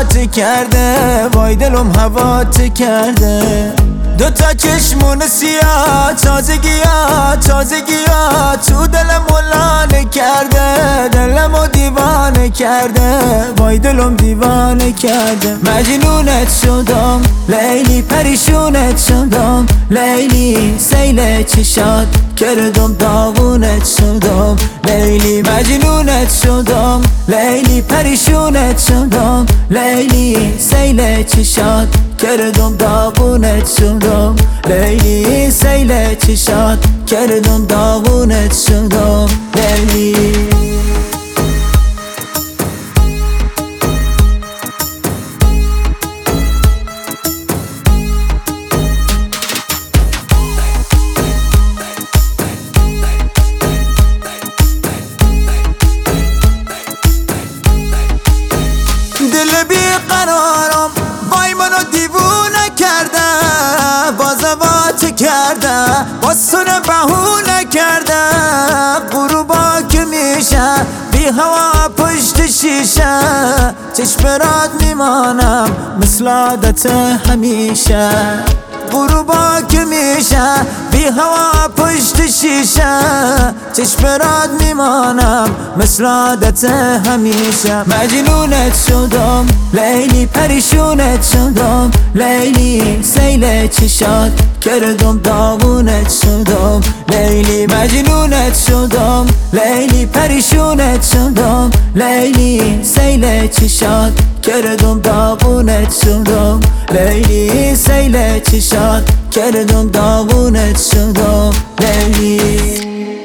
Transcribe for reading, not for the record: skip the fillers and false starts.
هوات کرده، وای دلم هوات کرده. دوتا چشمون سیاه، تازگیات تو دلم ولانه کرده، دلمو دیوانه کرده، وای دلم دیوانه کرده. مجنونت شدم لیلی، پریشونت شدم لیلی، سیل چشات کردم داغونت شدم لیلی. مجنونت شدم لیلی، پریشونت شدم لیلی، سیل چشات کردم داغونت شدم لیلی، سیل چشات کردم داغونت شدم لیلی. دل بیقرارم وای منو دیوونه کرده، بازوات کرده، باسونه بهونه کرده. غروبا که میشه بی هوا پشت شیشه، چشم رات میمانم مثل عادت همیشه. غروبا که میشه بی هوا پشت شیشه، چشم رات میمانم مثل عادت همیشه. مجنونت شدم لیلی، پریشونت شدم لیلی، سیل چشات کردم داغونت شدم لیلی. مجنونت شدم لیلی، پریشونت شدم لیلی، سیل چشات کردم داغونت شدم لیلی، سیل چشات کردم داغونت شدم لیلی.